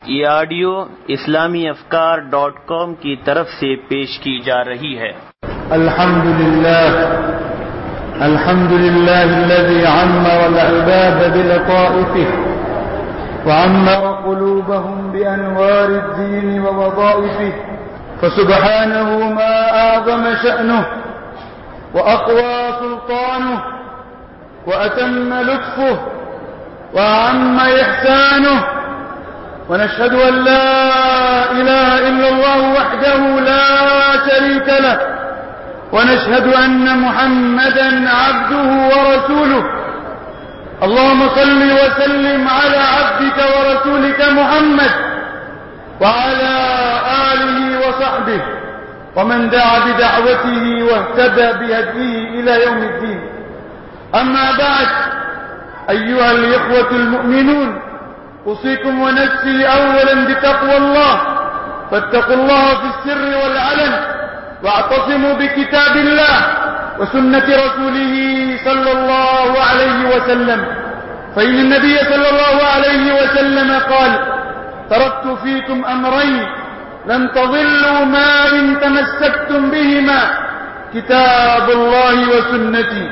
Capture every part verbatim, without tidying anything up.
ये ऑडियो इस्लामी अफकार डॉट कॉम की तरफ से पेश की जा रही है। अल्हम्दुलिल्लाह अल्हम्दुलिल्लाह अल्लज़ी अम्मर अल-इबाद बिलताइफ़िह व अम्मर क़ुलूबहुम बिअनवारि ad-दीन व वज़ाइफ़िह फसुब्हानहु मा अअज़म शअनुहु व अक़वा सुल्तानुहु व अतम्म लुत्फ़ुहु व अअम्म इहसानुहु ونشهد أن لا إله إلا الله وحده لا شريك له ونشهد أن محمدا عبده ورسوله اللهم صل وسلم على عبدك ورسولك محمد وعلى آله وصحبه ومن دعا بدعوته واهتدى بهديه إلى يوم الدين. أما بعد، أيها الإخوة المؤمنون، أوصيكم ونفسي أولا بتقوى الله، فاتقوا الله في السر والعلن، واعتصموا بكتاب الله وسنة رسوله صلى الله عليه وسلم، فإن النبي صلى الله عليه وسلم قال: تركت فيكم أمرين لن تضلوا ما إن تمسكتم بهما، كتاب الله وسنتي.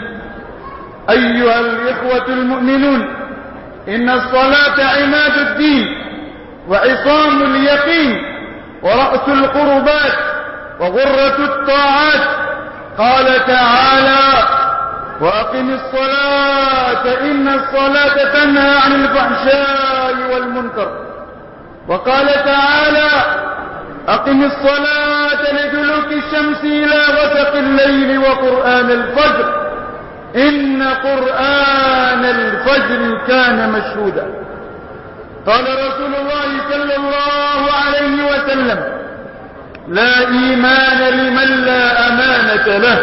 أيها الإخوة المؤمنون، إن الصلاة عماد الدين وعصام اليقين ورأس القربات وغرة الطاعات. قال تعالى: وأقم الصلاة إن الصلاة تنهى عن الفحشاء والمنكر. وقال تعالى: أقم الصلاة لدلوك الشمس إلى غسق الليل وقرآن الفجر إن قرآن الفجر كان مشهودا. قال رسول الله صلى الله عليه وسلم: لا إيمان لمن لا أمانة له،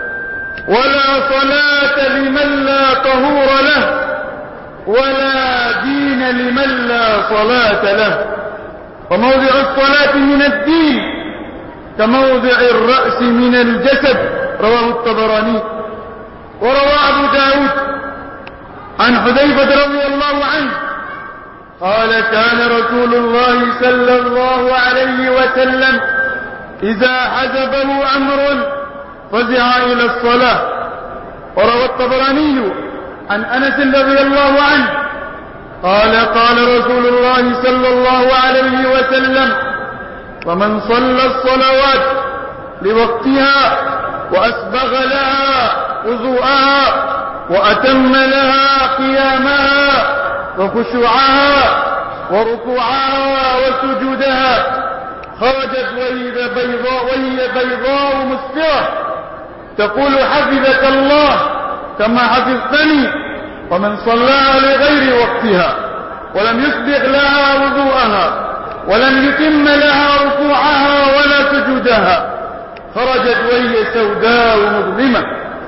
ولا صلاة لمن لا طهور له، ولا دين لمن لا صلاة له. وموضع الصلاة من الدين كموضع الرأس من الجسد. رواه الطبراني. وروى أبو داود عن حذيفة رضي الله عنه قال: كان رسول الله صلى الله عليه وسلم إذا حزبه أمر فزع إلى الصلاة. وروى الطبراني عن أنس رضي الله عنه قال: قال رسول الله صلى الله عليه وسلم: ومن صلى الصلوات لوقتها وأسبغ لها وضوءها وأتم لها قيامها وخشوعها وركوعها وسجودها خرجت وهي بيضاء, وهي بيضاء مسفرة تقول: حفظك الله كما حفظتني. ومن صلى لغير وقتها ولم يسبغ لها وضوءها ولم يتم لها ركوعها ولا سجودها خرجت وهي سوداء مظلمة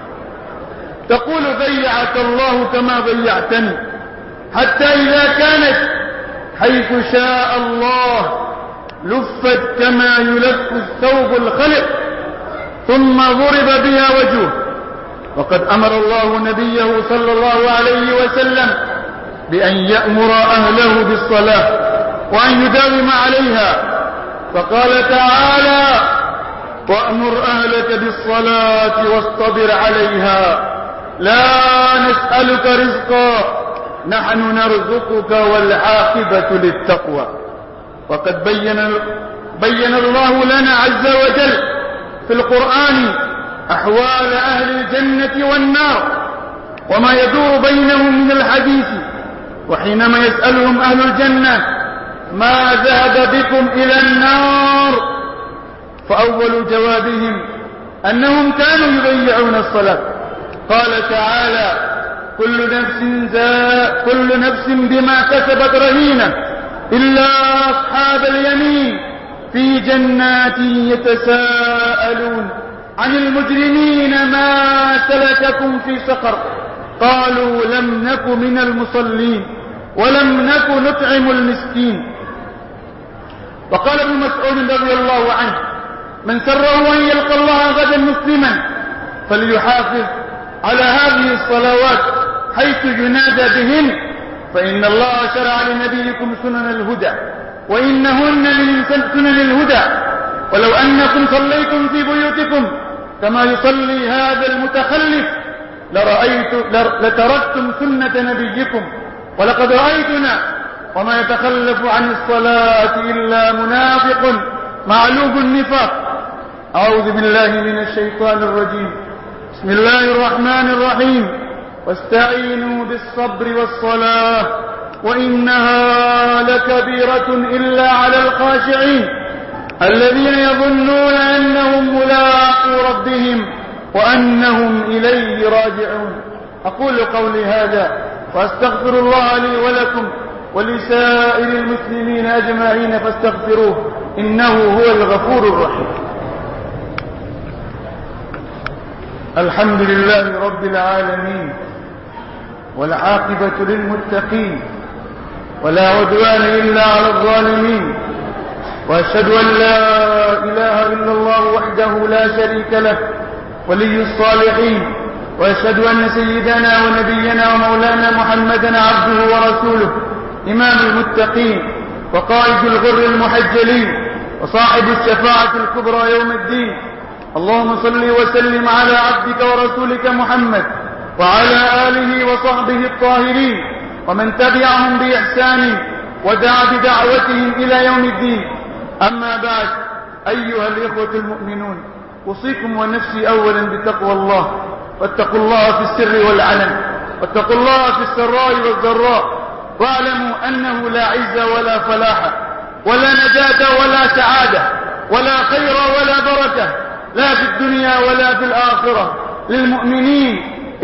تقول: ضيعك الله كما ضيعتني. حتى إذا كانت حيث شاء الله لفت كما يلف الثوب الخلق ثم ضرب بها وجهه. وقد أمر الله نبيه صلى الله عليه وسلم بأن يأمر أهله بالصلاة وأن يداوم عليها، فقال تعالى: وأمر أهلك بالصلاة واصطبر عليها لا نسألك رزقا نحن نرزقك والعاقبة للتقوى. وقد بين, بين الله لنا عز وجل في القرآن أحوال أهل الجنة والنار وما يدور بينهم من الحديث. وحينما يسألهم أهل الجنة: ما ذهب بكم إلى النار؟ فأول جوابهم أنهم كانوا يضيعون الصلاة. قال تعالى: كل نفس زا كل نفس بما كسبت رهينة إلا أصحاب اليمين في جنات يتساءلون عن المجرمين ما سلككم في سقر قالوا: لم نك من المصلين ولم نك نطعم المسكين. وقال ابن مسعود رضي الله عنه: من سره أن يلقى الله غدا مسلما فليحافظ على هذه الصلوات حيث ينادى بهن، فإن الله شرع لنبيكم سنن الهدى. وإنهن من سنن الهدى. ولو أنكم صليتم في بيوتكم كما يصلي هذا المتخلف لرأيت لتركتم سنة نبيكم. ولقد رأيتنا وما يتخلف عن الصلاة إلا منافق معلوب النفاق. أعوذ بالله من الشيطان الرجيم. بسم الله الرحمن الرحيم. واستعينوا بالصبر والصلاة وإنها لكبيرة إلا على الخاشعين الذين يظنون أنهم ملاقو ربهم وأنهم إليه راجعون. أقول قولي هذا وأستغفر الله لي ولكم ولسائر المسلمين أجمعين فاستغفروه إنه هو الغفور الرحيم. الحمد لله رب العالمين والعاقبة للمتقين ولا عدوان إلا على الظالمين. وأشهد أن لا إله إلا الله وحده لا شريك له ولي الصالحين. وأشهد أن سيدنا ونبينا ومولانا محمدا عبده ورسوله إمام المتقين وقائد الغر المحجلين وصاحب الشفاعة الكبرى يوم الدين. اللهم صل وسلم على عبدك ورسولك محمد وعلى آله وصحبه الطاهرين ومن تبعهم بإحسان ودعا بدعوتهم إلى يوم الدين. أما بعد، أيها الإخوة المؤمنون، أوصيكم ونفسي أولا بتقوى الله. واتقوا الله في السر والعلن، واتقوا الله في السراء والضراء، واعلموا أنه لا عز ولا فلاح ولا نجاة ولا سعادة ولا خير ولا بركة لا في الدنيا ولا في الآخرة للمؤمنين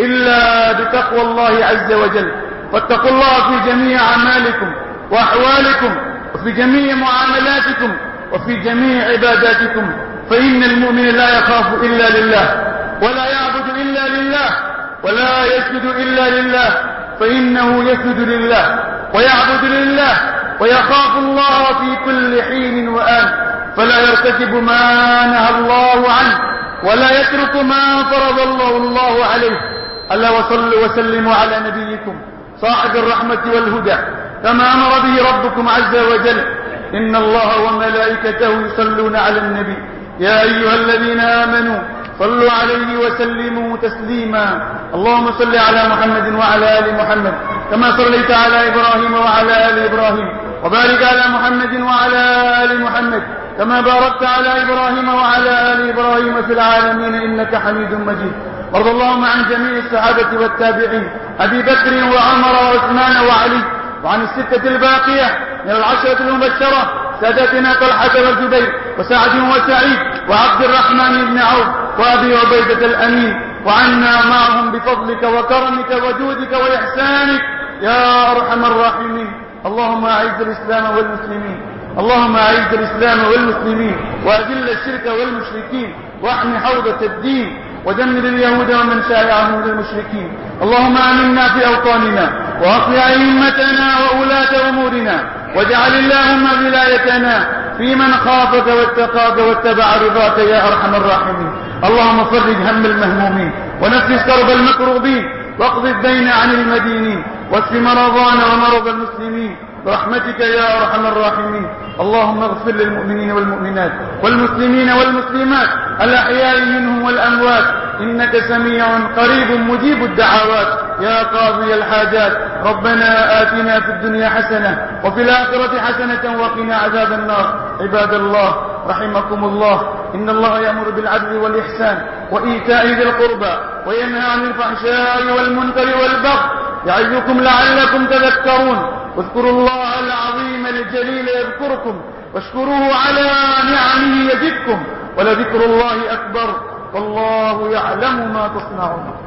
إلا بتقوى الله عز وجل. واتقوا الله في جميع أعمالكم وأحوالكم وفي جميع معاملاتكم وفي جميع عباداتكم، فإن المؤمن لا يخاف إلا لله ولا يعبد إلا لله ولا يسجد إلا لله، فإنه يسجد لله ويعبد لله ويخاف الله في كل حين وآن، فلا يرتكب ما نهى الله عنه ولا يترك ما فرض الله, الله عليه. ألا وصلوا وسلموا على نبيكم صاحب الرحمة والهدى كما أمر به ربكم عز وجل. إن الله وملائكته يصلون على النبي يا أيها الذين آمنوا صلوا عليه وسلموا تسليما. اللهم صل على محمد وعلى آل محمد كما صليت على إبراهيم وعلى آل إبراهيم، وبارك على محمد وعلى آل محمد كما باركت على إبراهيم وعلى آل إبراهيم في العالمين إنك حميد مجيد. وارض اللهم عن جميع الصحابة والتابعين أبي بكر وعمر وعثمان وعلي، وعن الستة الباقية من العشرة المبشرة سادتنا طلحة والزبير وسعد وسعيد وعبد الرحمن بن عوف وأبي عبيدة الأمين، وعنا معهم بفضلك وكرمك وجودك وإحسانك يا أرحم الراحمين. اللهم أعز الإسلام والمسلمين، اللهم أعز الإسلام والمسلمين وأذل الشرك والمشركين واحمي حوضة الدين ودمر اليهود ومن شايعهم من المشركين. اللهم آمنا في أوطاننا وأصلح أئمتنا وولاة أمورنا، واجعل اللهم ولايتنا في من خافك واتقاك واتبع رضاك يا أرحم الراحمين. اللهم فرج هم المهمومين ونفس كرب المكروبين واقض الدين عن المدينين واشف مرضانا ومرضى المسلمين برحمتك يا أرحم الراحمين. اللهم اغفر للمؤمنين والمؤمنات والمسلمين والمسلمات الأحياء منهم والأموات إنك سميع قريب مجيب الدعوات يا قاضي الحاجات. ربنا آتنا في الدنيا حسنة وفي الآخرة حسنة وقنا عذاب النار. عباد الله رحمكم الله، إن الله يأمر بالعدل والإحسان وإيتاء ذي القربى وينهى عن الفحشاء والمنكر والبغي يعظكم لعلكم تذكرون. واذكروا الله العظيم الجليل يذكركم واشكروه على نعمه يزدكم ولذكر الله أكبر والله يعلم ما تصنعون.